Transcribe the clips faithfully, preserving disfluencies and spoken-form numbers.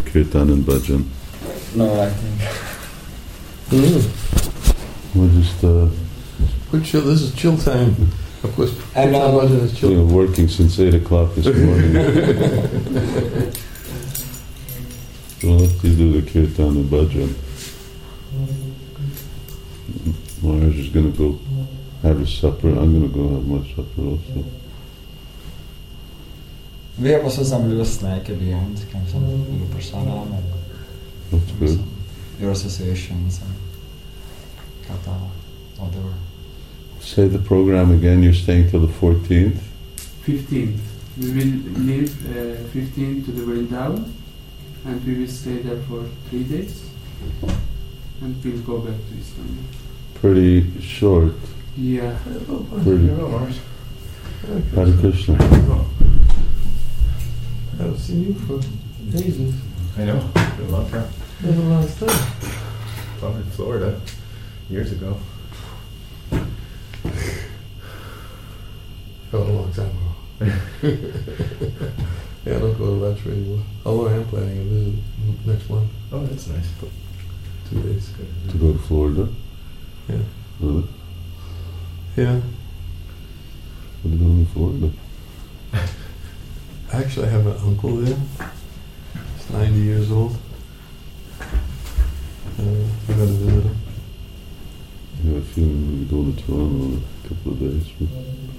kirtan and bhajan? No, I think. Mm. We're just uh, Good chill. This is chill time. Of course, And, kirtan um, bhajan is chill. you know, working since eight o'clock this morning. So I'll let you do the kirtan and bhajan. Maharaj is going to go have his supper. I'm going to go have my supper also. We have also some little snack at the end, kind of some little prasada and That's good. some, your associations and kata, whatever. Say the program again. You're staying till the fourteenth. fifteenth. We will leave uh, fifteenth to the Vrindavan and we will stay there for three days and we'll go back to Istanbul. Pretty short. Yeah. Pretty. Hare Krishna. I haven't seen you for ages. I know, been a long time. Been a long time. Well, in Florida, years ago. Felt a long time ago. Yeah, I don't go to Rajpur anymore. Although I am planning a visit next month, Oh, that's nice. two days. To go to Florida. Yeah. Really? Yeah. What are you doing in Florida? Actually, I have an uncle there. He's ninety years old. Uh, I'm going to visit him. I have a feeling we're going to Toronto in a couple of days. But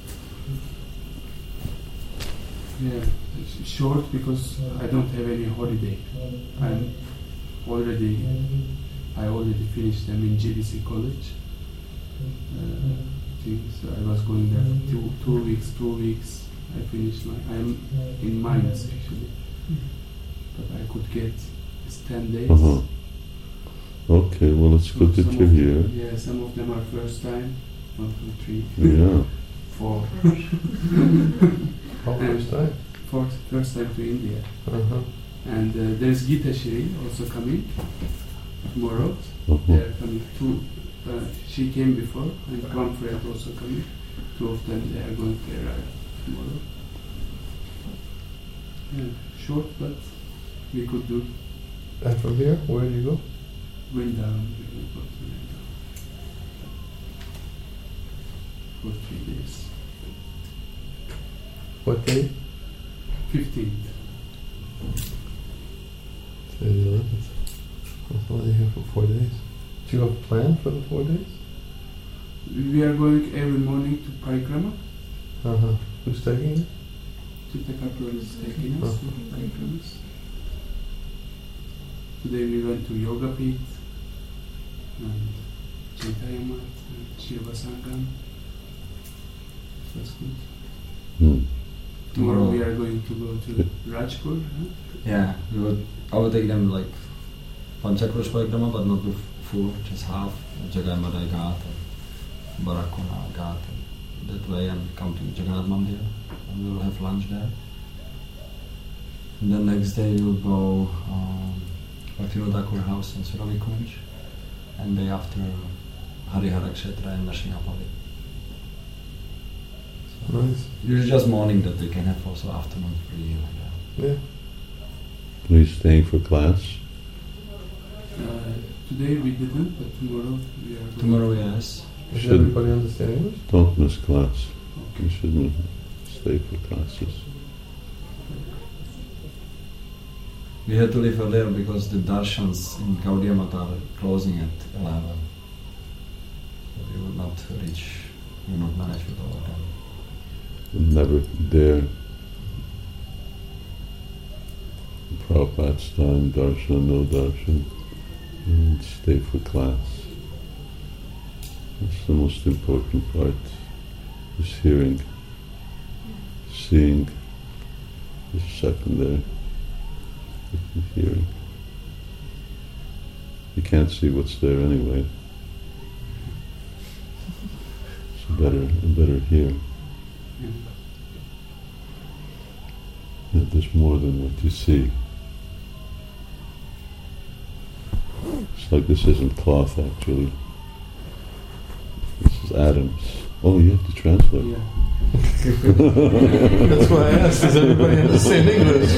Yeah. It's short because I don't have any holiday. I'm already, I already finished them in G B C college. Uh, things. I was going there for two, two weeks, two weeks. I finished my, I'm in minus actually. But I could get, it's ten days. uh-huh. Okay, well, it's good that Some you're of here. them- Yeah, some of them are first time. One, two, three, Yeah. four. Oh, first time. Fourth, first time to India. Uh-huh. And uh, there's Gita Shri also coming tomorrow. Uh-huh. They are coming two. Uh, she came before, and one friend also coming. Two of them, they are going to arrive tomorrow. Yeah, short, but we could do And from here, where do you go? Vrindavan. We will go to Vrindavan for three days. What day? Fifteenth. Today's the eleventh. I'm only here for four days. Do you have a plan for the four days? We are going every morning to Parikrama. Uh-huh. Who's taking it? Chitakapur is taking us Uh-huh. to Parikramas. Today we went to Yoga Pit and Chaitanya Math and Shiva Sangam. That's good. Hmm. Tomorrow Tomorrow. we are going to go to Rajpur. Huh? Yeah, we would, I would take them like Panchakrosh Parikrama, but not the full, just half. Jagamadai Ghat and Barakona Ghat and that way, and come to Jagannath Mandir and we will have lunch there. And then next day we will go um, Bhaktivinoda Thakur house in Suravi Kunj, and day after Harihara Kshetra in Nrsimhapalli. Nice. Usually just morning that they can have also afternoon free like that. Yeah. Are you staying for class? Uh, today we didn't, but tomorrow we are going. Tomorrow, yes. Does Should- everybody understand English? Don't miss class. Okay. You shouldn't stay for classes. We had to leave earlier because the darshans in Gaudiya Math are closing at eleven. So we would not reach, we would not manage with all of them. Never dare. Prabhupada's time, darshan, no darshan, and stay for class. That's the most important part, is hearing. Seeing is secondary. Hearing. You can't see what's there anyway. So better, better hear. Yeah. That there's more than what you see. It's like this isn't cloth actually. This is atoms. Oh, you have to translate. Yeah. That's why I asked, does everybody understand English?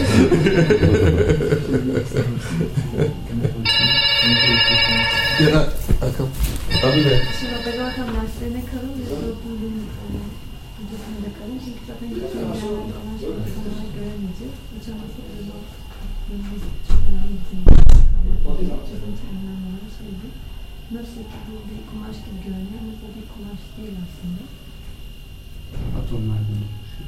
Yeah, I'll come. I'll be there. Şimdi orada zaten derslerine kalın ve sorumluluğun öncesinde kalın. Çünkü zaten gittiğim yerlerde olan şeyleri sonra göremeyeceğiz. Uçaması öyle olması çok önemli bizim için. Çözüm terminal olan şeydi. Nasıl ki bu bir kumaş gibi görünüyor ama bu bir kumaş değil aslında. Atomlardan oluşuyor.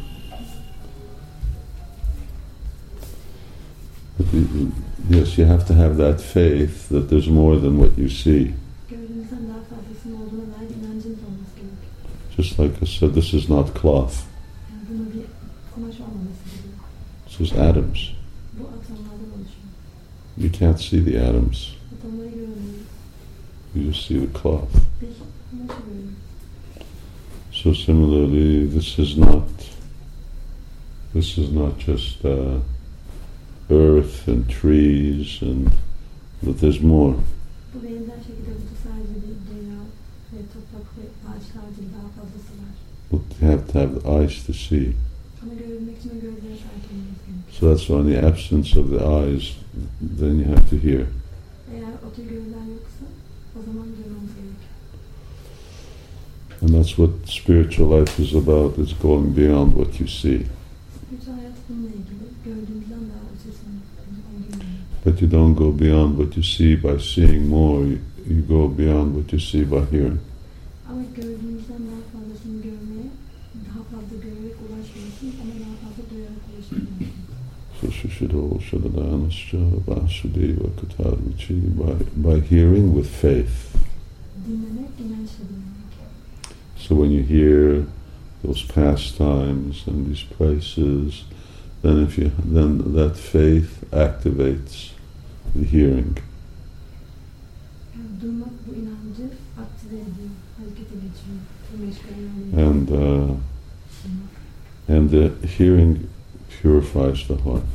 But you- yes, you have to have that faith that there's more than what you see. Gördüğümüzden daha fazlasının olduğuna dair inancımız olması gerekiyor. Just like I said, this is not cloth. Yani bunun bir kumaş olmaması gerekiyor. This is atoms. Bu atomlardan oluşuyor. You can't see the atoms. Atomları göremiyoruz. You just see the cloth. Bir kumaşı görüyoruz. So similarly, this is not. This is not just uh, earth and trees, and but there's more. Bu benzer şekilde burada sadece bir dünya ve toprak ve ağaçlar değil, daha fazlası var. But you have to have the eyes to see. Ama görebilmek için o gözlere sahip olmamız gerekiyor. So that's why in the absence of the eyes, then you have to hear. Eğer o tür gözler yoksa o zaman duymamız gerekiyor. And that's what spiritual life is about, is going beyond what you see. Bütün hayat bununla ilgili. Gördüğümüzden daha ötesini görüyoruz. But you don't go beyond what you see by seeing more, you, you go beyond what you see by hearing. Ama gördüğümüzden daha fazlasını görmeye, daha fazla görerek ulaşmıyorsun ama daha fazla duyarak ulaşabiliyorsun. So Shishiro Shadadanascha Vasudeva Kataruchi, by, by hearing with faith. Dinlemek, inançla dinlemek. So when you hear those pastimes and these places, then if you then that faith activates the hearing. Yani duymak bu inancı aktive ediyor, harekete geçiyor. Bu meşgaleyi And uh, and the hearing purifies the heart.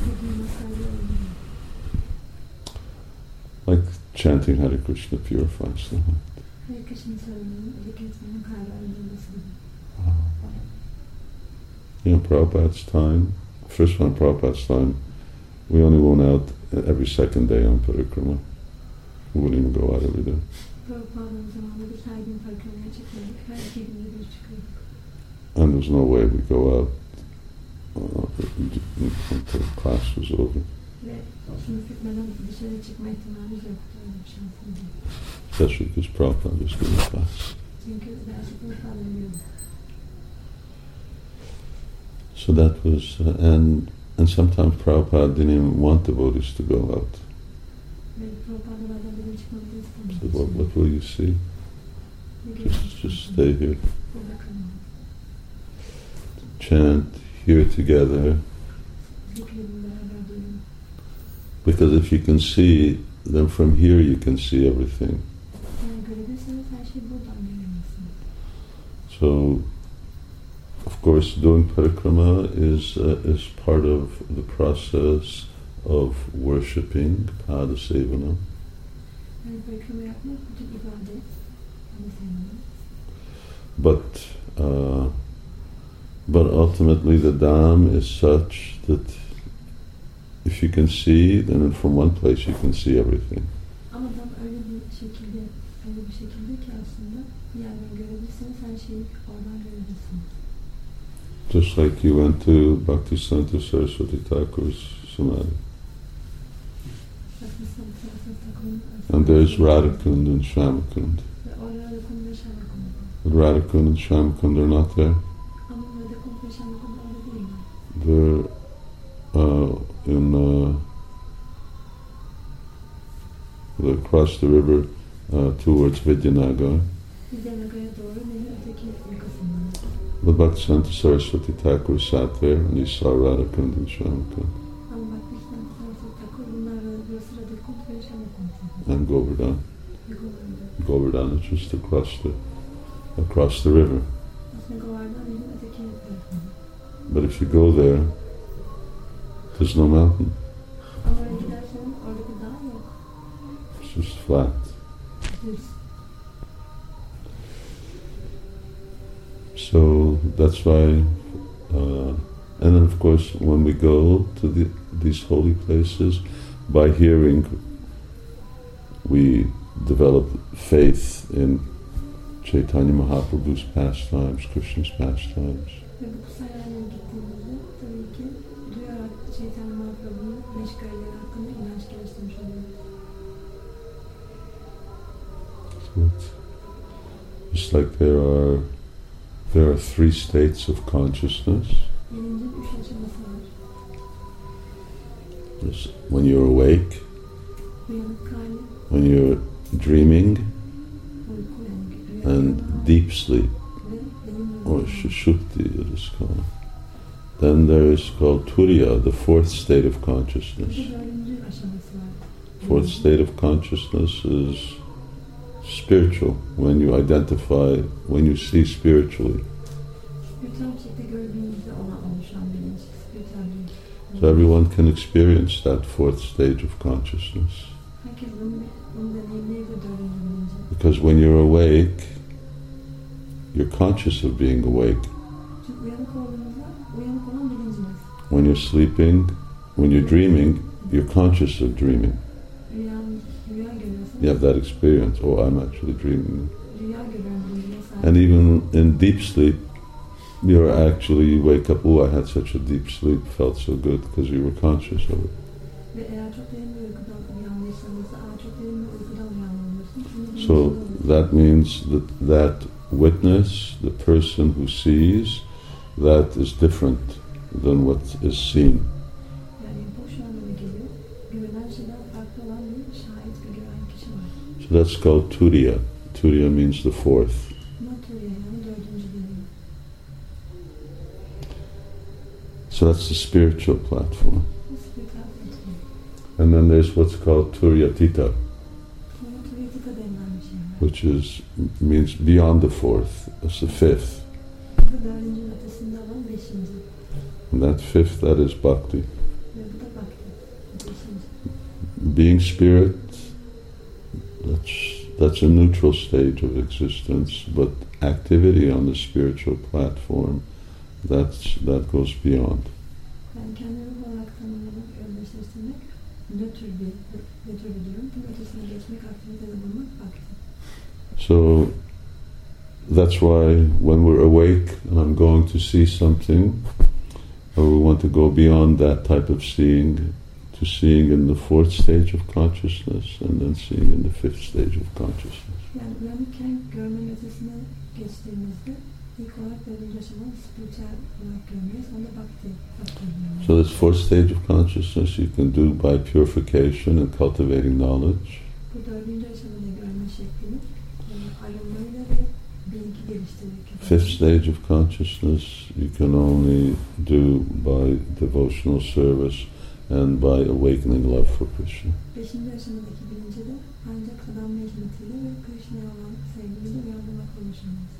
Like chanting Hare Krishna purifies the heart. Hare Krishna söylemenin, özellikle etmenin kalbi arındırması gibi. You know, Prabhupada's time, first one Prabhupada's time, we only went out every second day on parikrama. We wouldn't even go out every day. Prabhupada'nın zamanında biz her gün parikramaya çıkıyorduk, her iki günde bir çıkıyorduk. And there's no way we'd go out uh, until class was over. Ve sınıf bitmeden dışarı çıkma ihtimalimiz yoktu, öyle bir şansımız yok. Especially because Prabhupada was giving class. Çünkü dersi Prabhupada veriyordu. So that was, uh, and and sometimes Prabhupada didn't even want devotees to go out. Ve Prabhupada bazen benim çıkmamızı He said, istemedi. what, what will you see? Ne Just, just görüyorsun? stay here. Burada kalın. Chant here together. Zikredin beraber duyun. Because if you can see, then from here you can see everything. Eğer görebilirseniz her şeyi buradan görüyorsunuz. So, of course, doing parikrama is uh, is part of the process of worshipping Pada Sevana. Yani parikrama yapmak bütün ibadet. Hani senin. But uh, but ultimately the Dham is such that if you can see, then from one place you can see everything. Ama tam öyle bir şekilde, öyle bir şekilde ki aslında bir yerden görebilirseniz her şeyi oradan görebilirsiniz. Just like you went to Bhaktisiddhanta Saraswati Thakur's Samadhi. Aslında Saraswati Thakur'un And there's Radhakund and Shyamakund. ve orada Radhakund ve Shyamakund var. But Radhakund and Shyamakund are not there. Ama Radhakund ve Shyamakund orada değiller. They're uh, in uh, they cross the river uh, towards Vidyanagar. Vidyanagara doğru nehir öteki yakasında. The Bhaktisiddhanta Saraswati Thakur sat there and he saw Radhakund and Shyamakund Ama Bhaktisiddhanta Saraswati Thakur bunlar burası Radhakund ve Shyamakund. and Govardhan. Ve Govardhan. Govardhan is just across the across the river. Aslında Govardhan nehrin öteki tarafında. But if you go there, there's no mountain. Ama oraya gidersen oradaki dağ yok. It's just flat. Düz. So that's why, uh, and then of course when we go to the, these holy places, by hearing we develop faith in Chaitanya Mahaprabhu's pastimes, Krishna's pastimes. Ve bu kutsal yerlere gittiğimizde tabii ki duyarak Chaitanya Mahaprabhu'nun meşgaleleri hakkında inanç geliştirmiş oluyoruz. So it's, it's like there are there are three states of consciousness. Bilincin üç aşaması var. There's when you're awake, Uyanık hali, when you're dreaming, uyku yani rüya and hali deep sleep, ve derin or uyku. Sushupti it is called. Then there is called Turiya, the fourth state of consciousness. Bir de dördüncü aşaması var. Fourth state of consciousness is spiritual, when you identify, when you see spiritually. Spiritüel bir şekilde gördüğümüzde ona oluşan bilinç. Spiritüel bilinç. So everyone can experience that fourth stage of consciousness. Herkes bunu, bunu deneyimleyebilir dördüncü bilinci. Because when you're awake, you're conscious of being awake. Çünkü uyanık olduğumuzda uyanık olan bilincimiz. When you're sleeping, when you're dreaming, you're conscious of dreaming. Rüya, rüya görüyorsun. You have that experience. Oh, I'm actually dreaming. Rüya görüyorum bilincine sahip. And even in deep sleep, you're actually, you wake up, oh, I had such a deep sleep, felt so good, because you were conscious of it. Ve eğer çok derin bir uykudan uyandıysanız, aa çok derin bir uykudan uyanıyorsun. Çünkü So bilincin oluyor. that means that that witness, the person who sees, that is different than what is seen. Yani bu şu anlama geliyor. Görünen şeyden farklı olan bir şahit ve gören kişi var. So that's called Turiya. Turiya means the fourth. Buna Turiya yani dördüncü bilinç. So that's the spiritual platform. Bu spiritüel platform. And then there's what's called Turiyatita, Sonra Turiyatita denilen bir şey var. which is means beyond the fourth. That's the fifth. Bu dördüncünün ötesinde olan beşinci. And that fifth, that is bhakti. Ve bu da bhakti. Beşinci. Being spirit, that's that's a neutral stage of existence, but activity on the spiritual platform, that's that goes beyond. Yani kendini ruh olarak tanımlamak, özdeşleştirmek nötr bir, nötr bir durum. Bunun ötesine geçmek, aktivitede bulunmak bhakti. So that's why when we're awake and I'm going to see something, or we want to go beyond that type of seeing, to seeing in the fourth stage of consciousness and then seeing in the fifth stage of consciousness. Yani uyanıkken görmenin ötesine geçtiğimizde ilk olarak dördüncü aşama spiritüel olarak görmeyi, sonra bhakti, bhakti görmeyi. So this fourth stage of consciousness you can do by purification and cultivating knowledge. Bu dördüncü aşamada görme şeklini e, arınmayla ve bilgi geliştirerek yapıyoruz. Fifth stage of consciousness you can only do by devotional service and by awakening love for Krishna. Beşinci aşamadaki bilinci de ancak sadanma hizmetiyle ve Krishna'ya olan sevgiyle uyandırmakla ulaşılmaz.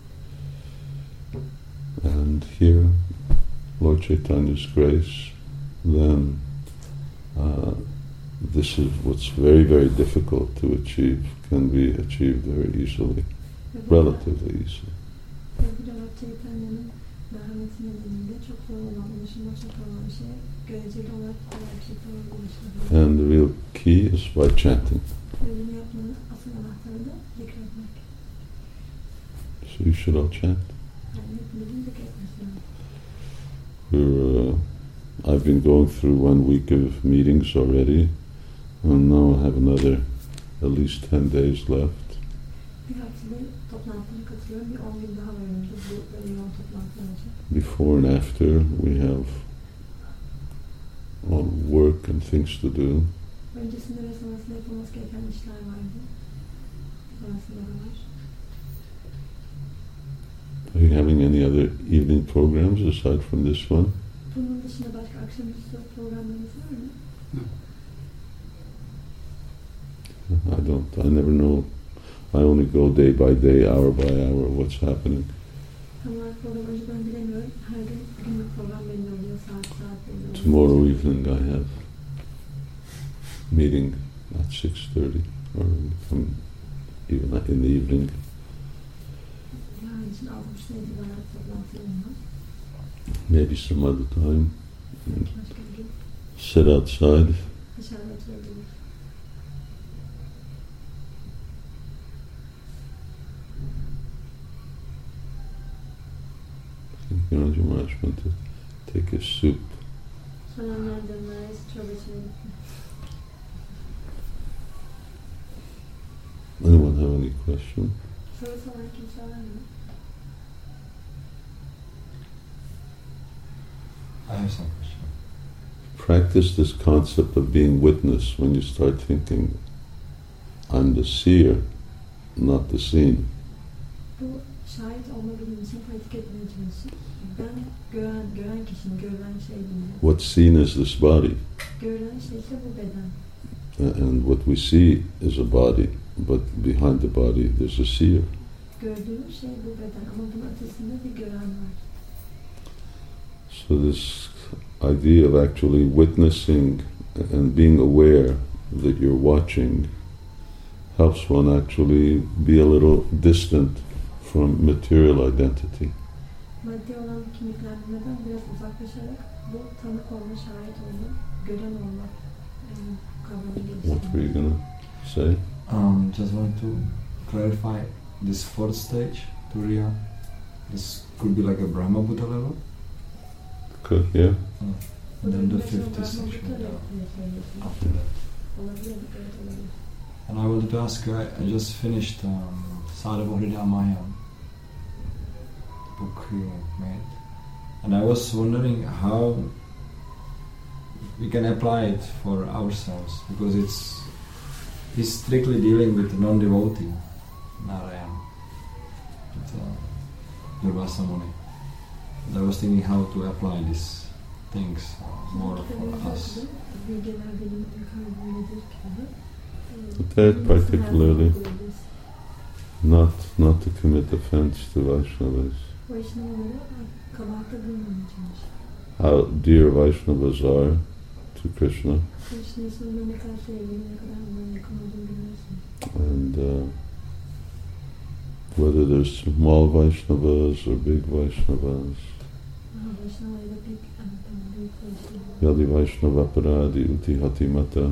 And here, Lord Chaitanya's grace, then uh, this is what's very, very difficult to achieve, can be achieved very easily, Ve bu da- relatively easily. ve bu da Lord Chaitanya'nın merhameti nedeniyle çok zor olan, ulaşılmak çok zor olan şey göreceli olarak kolay bir şekilde ulaşılabilir. And the real key is by chanting. Ve bunu yapmanın asıl anahtarı da zikretmek. So you should all chant. Yani hepimizin zikretmesi lazım. We're, uh, I've been going through one week of meetings already, and now I have another at least ten days left. Bir haftadır toplantılara katılıyorum. Bir on gün daha var önümüzde. Bu böyle yoğun toplantılar olacak. Before and after, we have all work and things to do. Öncesinde ve sonrasında yapılması gereken işler vardı. Sonrasında da var. Are you having any other evening programs aside from this one? Bunun dışında başka akşamüstü programlarınız var mı? I don't. I never know. I only go day by day, hour by hour, what's happening. Tam olarak program önceden bilemiyorum. Her gün günlük program belli oluyor. Saat saat belli oluyor. Tomorrow evening I have meeting at six thirty, or um, even in the evening. Yani için altmış senedir bana toplantılarım var. Maybe some other time. Başka bir gün Sit outside. dışarıda oturabilir. Ganji Maharaj went to take his soup. Sonralar dönmeye çorba içmeye gitti. Anyone have any question? Sorusu olan kimse var mı? I have some question. Practice this concept of being witness when you start thinking, I'm the seer, not the seen. Bu şahit olma bilimi için pratik etmeye çalışın. Ben gören, gören kişinin, görülen şey değilim. What's seen is this body, Görülen şey ise bu beden. and what we see is a body, but behind the body there's a seer. Gördüğümüz şey bu beden ama bunun ötesinde bir gören var. So this idea of actually witnessing and being aware that you're watching helps one actually be a little distant from material identity. Maddi olan kimliklendirmeden biraz uzaklaşarak bu tanık olma, şahit olma, gören olma um, kavramı What were you geliştirmek. going to say? Um, just want to clarify this fourth stage, Turiya. This could be like a Brahma Buddha level. Could, yeah? And then the Burada fifth mesela section Brahma Buddha yeah, diye söylüyorsunuz. after that. Olabilir, evet olabilir. And I wanted to ask you, I, I just finished um, Sadhava Ramayana book you made. And I was wondering how we can apply it for ourselves, because it's it's strictly dealing with non-devotee Narayan, with uh, Durvasa Muni. And I was thinking how to apply these things uh, more for us. Bilgeler benim kalbim nedir kitabı. That particularly, not not to commit offense to Vaishnavas. Vaishnavalara kabahatta bulunmamaya çalış. How dear Vaishnavas are to Krishna, Krishna'nın ne kadar sevdiğini, ne kadar onlara yakın olduğunu biliyorsun. and uh, whether they're small Vaishnavas or big Vaishnavas, Aha, Vaishnava ya da büyük, evet, büyük Vaishnava. Yadi Vaishnava Paradi Uti Hatimata.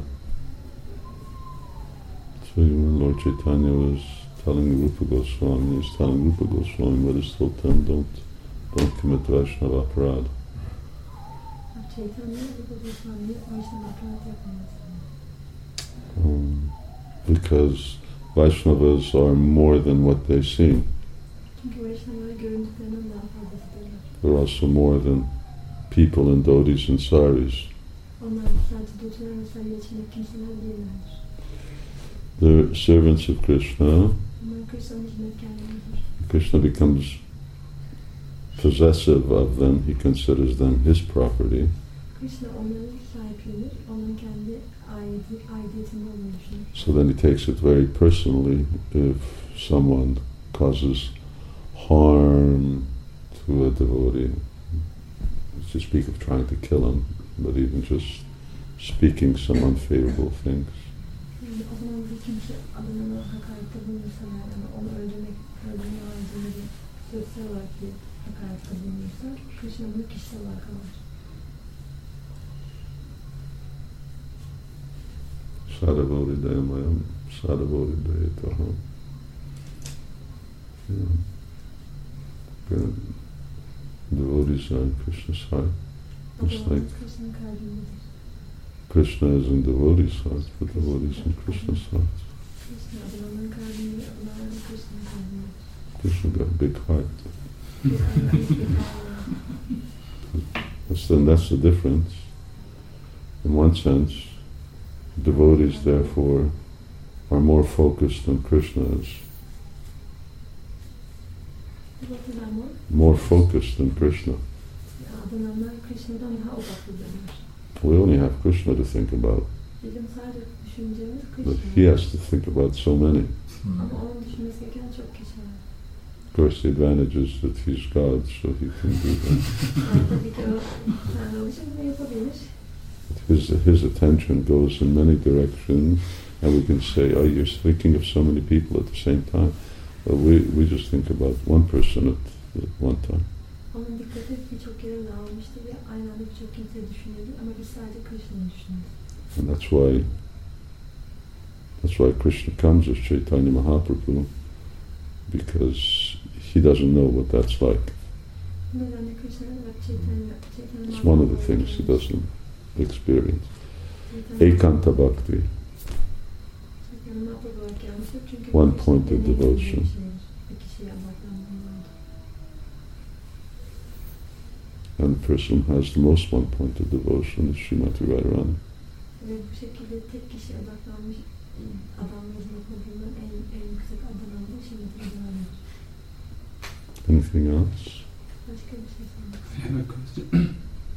So when Lord Chaitanya was telling Rupa Goswami, he was telling Rupa Goswami, but he told them, don't, don't commit Vaishnava Parad. Chaitanya, Rupa Goswami, Vaishnava aparat yapmaması. Um, because Vaishnavas are more than what they seem. Çünkü Vaishnavalar göründüklerinden daha fazlasıdırlar. They're also more than people in dhotis and saris. Onlar sadece dutlar ve sarı içindeki kimseler değillerdir. They're servants of Krishna. Onlar Krishna'nın hizmetkarlarıdır. Krishna becomes possessive of them. He considers them his property. Krishna onların sahiplenir, onların kendi aidiyeti, aidiyetinde olduğunu düşünür. So then he takes it very personally if someone causes harm to a devotee. To speak of trying to kill him, but even just speaking some unfavorable things. Yani o zaman bir kimse adına hakarette bulunursa, yani onu öldürmek, öldürmeye haricinde bir sözsel olarak bir hakarette bulunursa, Krishna bunu kişisel olarak alır. Sadhavoridayam, sadhavoridayataham. Yeah. Good. Devotees are in Krishna's heart. O It's zaman like Krishna'nın kalbindedir. Krishna is in devotees' hearts, but devotees in Krishna's hearts. Krishna adamın kalbinde, adamın Krishna'nın kalbinde. Krishna got a big heart. Bir kalbinde, bir kalbinde. That's the, that's the difference. In one sense, devotees therefore are more focused than Krishna is. Devoteler mor, More focused than Krishna. adamlar Krishna'dan daha odaklıdırlar. We only have Krishna to think about, Bizim sadece düşüncemiz but Krishna. he has to think about so many. Ama onun düşünmesi gereken çok kişi var. Of course, the advantage is that he's God, so he can do that. Yani tabii ki o Tanrı için bunu yapabilir. His his attention goes in many directions, and we can say, "Oh, you're thinking of so many people at the same time." But we, we just think about one person at, at one time. Onun dikkati birçok yere dağılmıştı ve aynı anda birçok kimse düşünüyordu ama biz sadece Krishna'yı düşünüyoruz. And that's why that's why Krishna comes as Chaitanya Mahaprabhu, because he doesn't know what that's like. Bu nedenle Krishna ve Chaitanya, Chaitanya It's one of the things he doesn't experience. Ekanta Bhakti, one point of devotion. And the person who has the most one point of devotion is Srimati Radharani. Ve bu şekilde tek kişi odaklanmış adamların bakımından en, en yüksek adım olan Srimati Radharani. Anything else? Başka bir şey sormak. I have a question.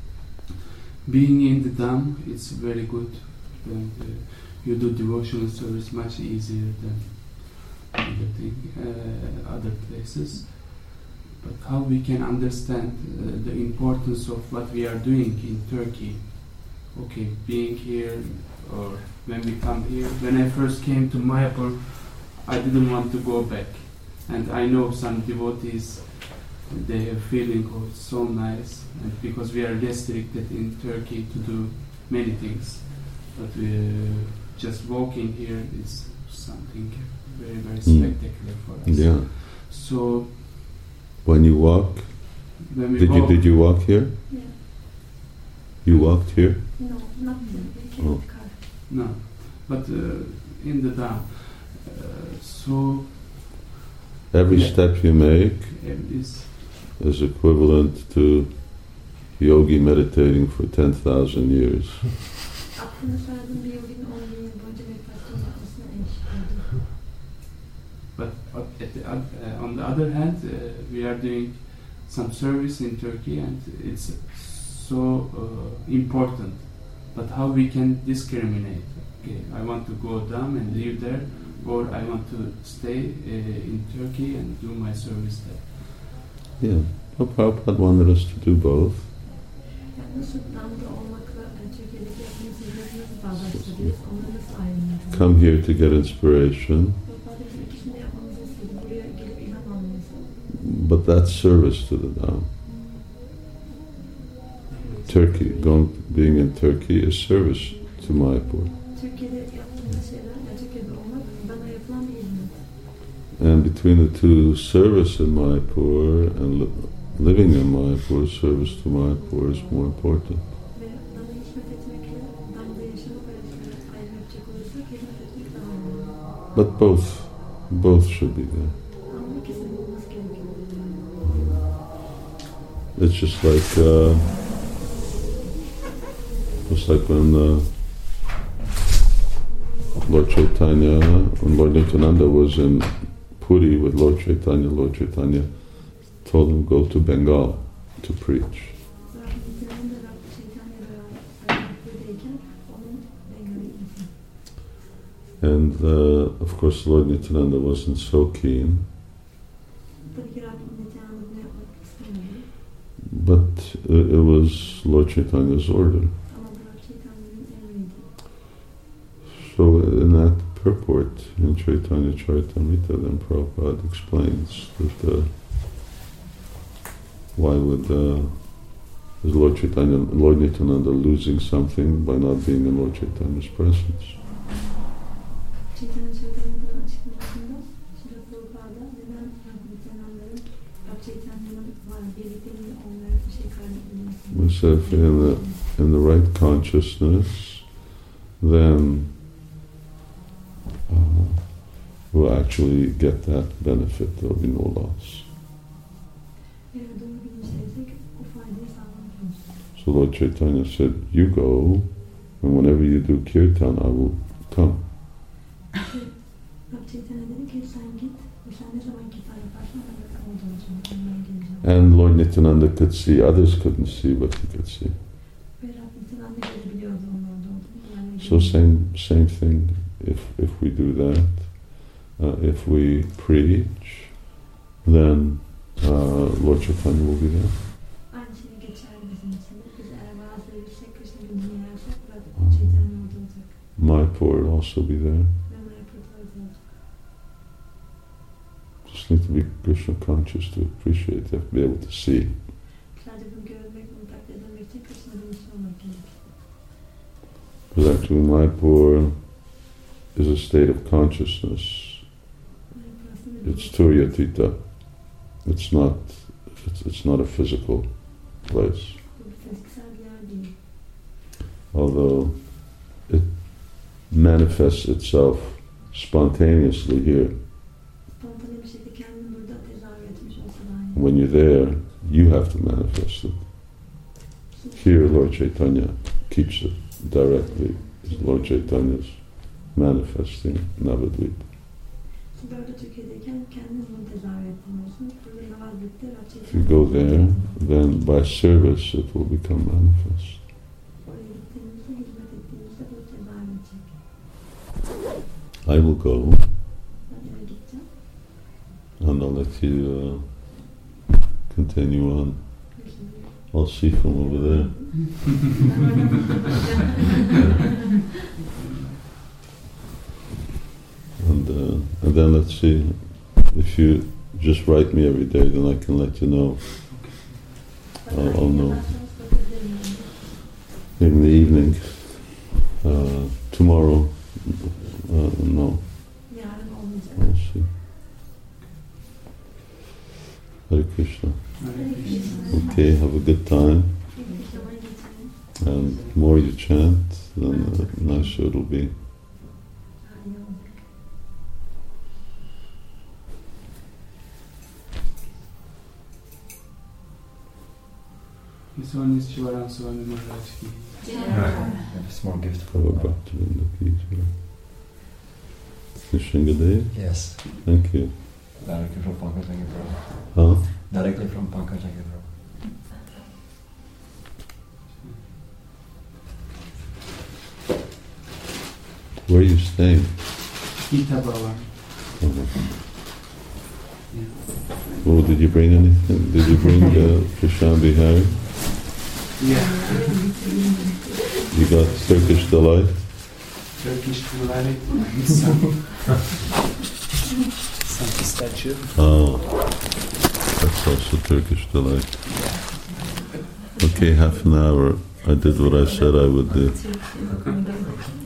Being in the Dham, it's very good, and uh, you do devotional service much easier than other, thing, uh, other places. But how we can understand uh, the importance of what we are doing in Turkey? Okay, being here, or when we come here. When I first came to Mayapur, I didn't want to go back, and I know some devotees. They are feeling oh, it's so nice, and because we are restricted in Turkey to do many things, but we, just walking here is something very very spectacular for us. Yeah. So when you walk, when we did walk, you did you walk here? Yeah. You walked here? No, not me. We came Oh. with car. no, but uh, in the Dham. Uh, so Every Yeah. step you make uh, is is equivalent to yogi meditating for ten thousand years. Aklını saydığım bir yoginin on bin yıl boyunca meditasyon yapmasına eşit. But at the, uh, on the other hand, uh, we are doing some service in Turkey, and it's so uh, important. But how we can discriminate? Okay, I want to go down and live there, or I want to stay uh, in Turkey and do my service there. Yeah. Well, Prabhupada wanted us to do both. Yani nasıl damda olmakla yani Türkiye'deki yaptığımız hizmeti nasıl bağdaştırıyoruz? Onları nasıl ayrılıyoruz? Come here to get inspiration, Prabhupada bizim ikisini de yapmamızı istedi. Buraya gelip ilham almamızı. but that's service to the Dham. Turkey, going, being in Turkey is service to Mayapur. Türkiye'de yaptığımız şeyler, yani Türkiye'de olmak bana yapılan bir hizmet. And between the two, service in Mayapur and li- living in Mayapur, service to Mayapur is more important. Ve bana hizmet etmekle damda yaşamak arasında ayrım yapacak olursak hizmet etmek daha önemli. But both, both should be there. Ama ikisinin olması gerekiyor. It's just like, uh, just like when uh, Lord Chaitanya, when Lord Nityananda was in Puri with Lord Chaitanya, Lord Chaitanya told him go to Bengal to preach. Rahmetli'nin de Rabbi Chaitanya'da buradayken onun Bengal'e gitmesi. And uh, of course Lord Nityananda wasn't so keen, Tabii ki Rabbi Nityananda bunu yapmak istemiyordu. but it, it was Lord Chaitanya's order. Ama bu Rabbi Chaitanya'nın emriydi. So in that purport in Chaitanya Charitamrita, then Prabhupada explains that uh, why would uh, is Lord Chaitanya, Lord Nityananda losing something by not being in Lord Chaitanya's presence? Chaitanya Charitamrita'nın açıklamasında Şrila Prabhupada neden Rabbi Nityananda'nın Rabbi Chaitanya'nın var birlikteliğini olmayan bir şey kaybetmemesi. We say if in the in the right consciousness, then uh, we'll actually get that benefit. There'll be no loss. Eğer doğru bilinçliysek o faydayı sağlamış oluruz. So Lord Chaitanya said, "You go, and whenever you do kirtan, I will come." Rabbi Chaitanya dedi ki sen git ve sen ne zaman kirtan yaparsan ben de orada olacağım. Ben geleceğim. And Lord Nityananda could see, others couldn't see, but he could see. Ve Rabbi Nityananda görebiliyordu onun orada olduğunu. Yani So same same thing. If if we do that, uh, if we preach, then uh, Lord Chaitanya will be there. aynı şey geçerli bizim için. Biz eğer vaaz verirsek, Krishna'yı dinlersek Rabbi Chaitanya orada olacak. Mayapur will also be there. Ve Mayapur'da orada olacak. Just just need to be Krishna conscious to appreciate, you have to be able to see. Sadece bunu görmek, bunu takdir edemek için Krishna bilinçli olmak gerekir. Because actually Mayapur is a state of consciousness. It's Turyatita. It's not it's, it's not a physical place. Bu bir fiziksel bir yer değil. Although it manifests itself spontaneously here. Spontane bir şekilde kendini burada tezahür etmiş olsa dahi. When you're there, you have to manifest it. Here, Lord Chaitanya keeps it directly. Lord Chaitanya's manifesting Navadvip. Burada Türkiye'deyken kendini bunu tezahür ettiriyorsun. Burada Navadvip'te If you go there, then by service it will become manifest. oraya gittiğimizde, hizmet ettiğimizde bu tezahür edecek. I will go, Ben oraya gideceğim. and I'll let you uh, continue on. I'll see from over there. And uh, and then let's see, if you just write me every day, then I can let you know. I'll, I'll know in the evening. Uh, tomorrow, uh, no, Yarın olmayacak. I'll see. Hare Krishna. Okay, have a good time. And the more you chant, then the nicer it'll be. This one is Shivaram Swami Maharaj ki. A small gift for Have a Bhaktivinoda Ki. Nishingadev, Yes. thank you. Directly from Pankaj Jaggi Prabhu. Huh? Directly from Pankaj Jaggi Prabhu. Where are you staying? Gita Bhavan. Uh-huh. Oh, did you bring anything? Did you bring uh, Krishna Bihari? Yeah. You got Turkish Delight? Turkish delight and some some statue. Oh, that's also Turkish Delight. Okay, half an hour. I did what I said I would do.